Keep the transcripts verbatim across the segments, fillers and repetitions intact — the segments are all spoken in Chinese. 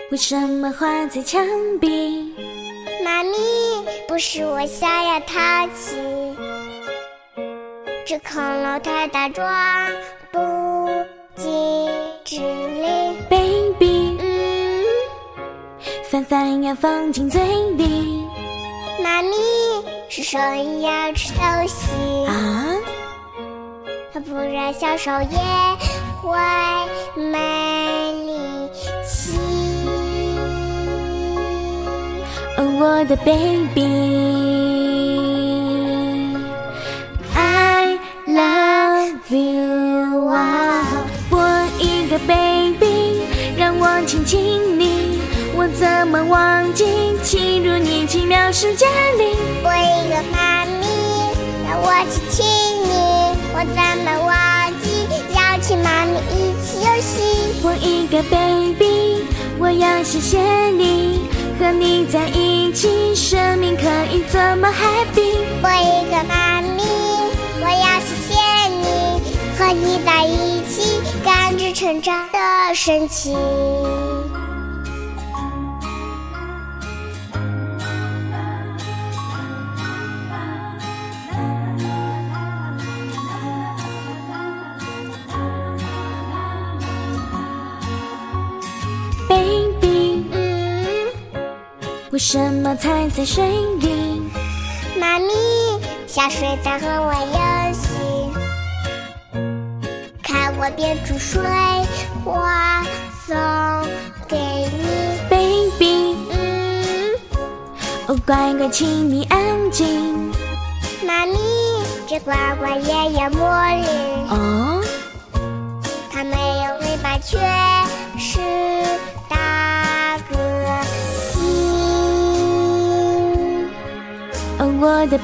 为什么画在墙壁？ 妈咪，不是我想要淘气，这恐龙太大装不进纸里。 Baby， 嗯， 饭饭要放进嘴里。 妈咪，是手一样吃东西啊， 不然小手也会没力气。 哦，我的 baby， I love you 啊，我一个 baby， 让我亲亲你，我怎么忘记侵入你奇妙世界里？ 我一个妈咪，让我亲亲你，我怎么忘记邀请妈咪一起游戏？ 我一个 baby， 我要谢谢你，和你在一起，生命可以这么 happy。 我一个妈咪，我要谢谢你，和你在一起，感知成长的神奇。 Baby， 嗯， 为什么踩在水里？ 妈咪，下水道和我游戏，看我变出水花送给你。 Baby， 嗯， 哦乖乖，请你安静。 妈咪，这乖乖也有魔力， 哦， 它没有尾巴，却是大个性。 哦，我的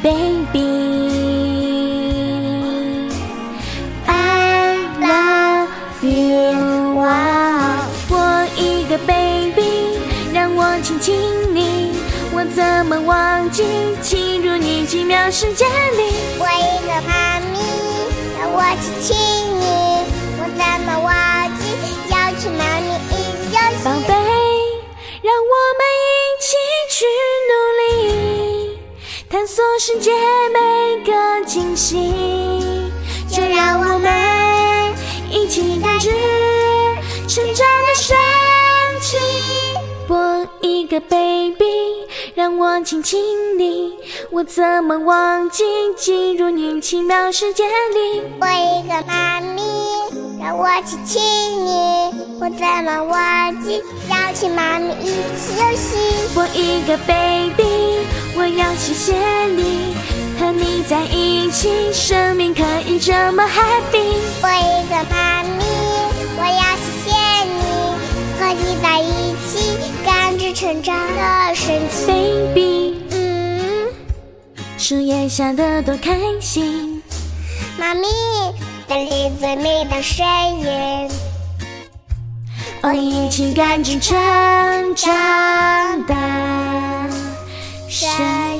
baby，I love you 啊，我一个 baby， 让我亲亲你，我怎么忘记侵入你奇妙世界里？ 我一个妈咪，让我亲亲你，我怎么忘记要去妈咪一起游戏？ 宝贝，让我们一起去努力，探索世界每个惊喜，就让我们一起感知成长的神奇。我一个 baby， 让我亲亲你，我怎么忘记进入你奇妙世界里？ 我一个妈咪，让我亲亲你，我怎么忘记邀请妈咪一起游戏？ 我一个 baby， 我要谢谢你，和你在一起，生命可以这么 happy。 我一个妈咪，我要谢谢你，和你在一起，感知成长的神奇。 Baby， 嗯， 树叶下的多开心。 妈咪，这里最美的声音。 哦，一起感知成长的神